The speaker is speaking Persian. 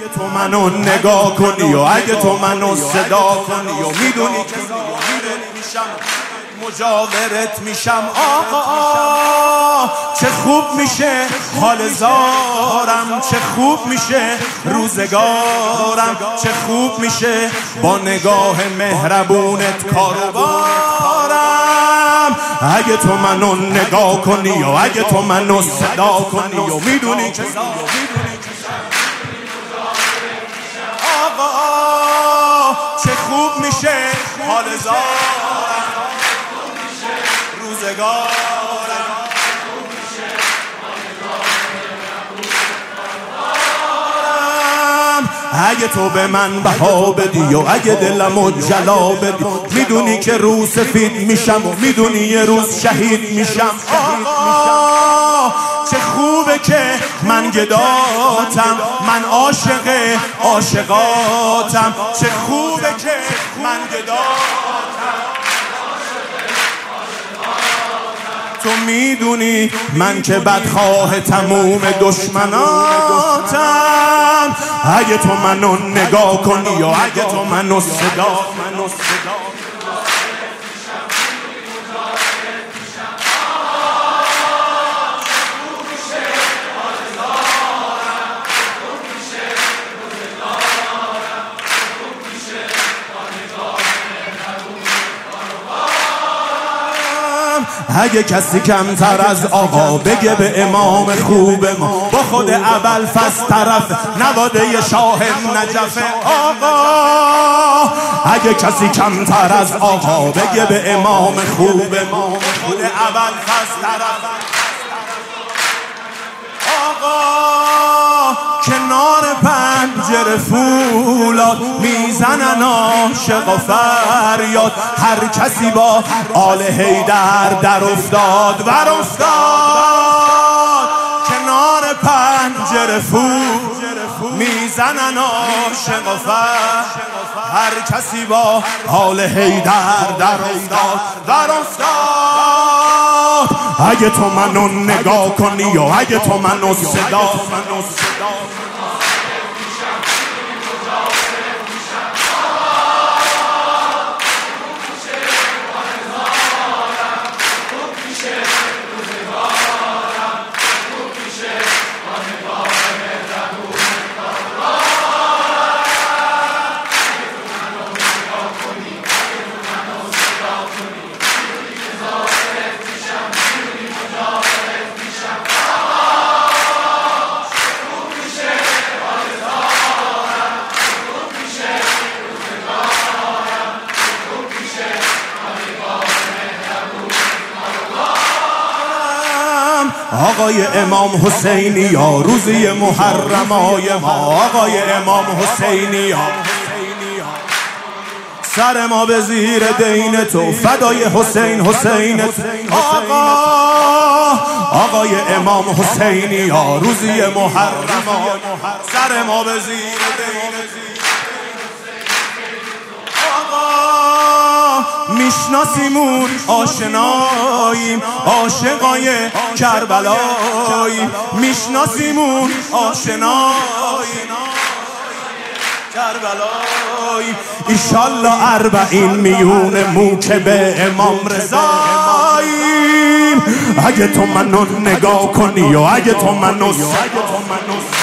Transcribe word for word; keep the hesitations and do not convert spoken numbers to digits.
اگه تو منو نگاه کنی و اگه تو منو صدا کنی و میدونی که زاهرت میشم مجاورت میشم آقا چه خوب میشه حال زارم، چه خوب میشه روزگارم، چه خوب میشه با نگاه مهربونت کاروبارم. اگه تو منو نگاه کنی و اگه تو منو صدا کنی و میدونی که آقا چه خوب میشه حال زارم روزگارم. اگه تو به من بها بدی و اگه دلمو جلا بدی میدونی که روز سفید میشم و میدونی یه روز شهید میشم. آقا چه خوبه که من گداتم، من عاشق عاشقاتم، چه خوبه که من گداتم. تو میدونی من که بدخواه تموم دشمناتم. اگه تو منو نگاه کنی و اگه تو منو صدا منو صدا اگه کسی کمتر از آقا بگه به امام خوب ما با خود ابوالفضل طرف نواده شاه نجف. آقا اگه کسی کمتر از آقا بگه به امام خوب ما با خود ابوالفضل طرف. آقا کنار پنجره فولاد میزنن عاشق و فریاد، هر کسی با آل حیدر در افتاد ور افتاد. کنار پنجره فولاد میزنن عاشق و فریاد، هر کسی با آل حیدر در افتاد ور افتاد. اگه تو منو نگاه کنی و اگه تو منو صدا منو صدا آقای امام حسینی یا روزی محرمای ما، آقای امام حسینی یا سر ما به زیر دین تو فدای حسین حسین. آقا آقای امام حسینی یا روزی محرمای سر ما به زیر دین تو. میشناسیمون آشناییم عاشقای کربلاییم، میشناسیمون آشناییم کربلاییم. ایشالله اربعین میون موکب امام رضاییم. اگه تو منو نگاه کنی و اگه تو منو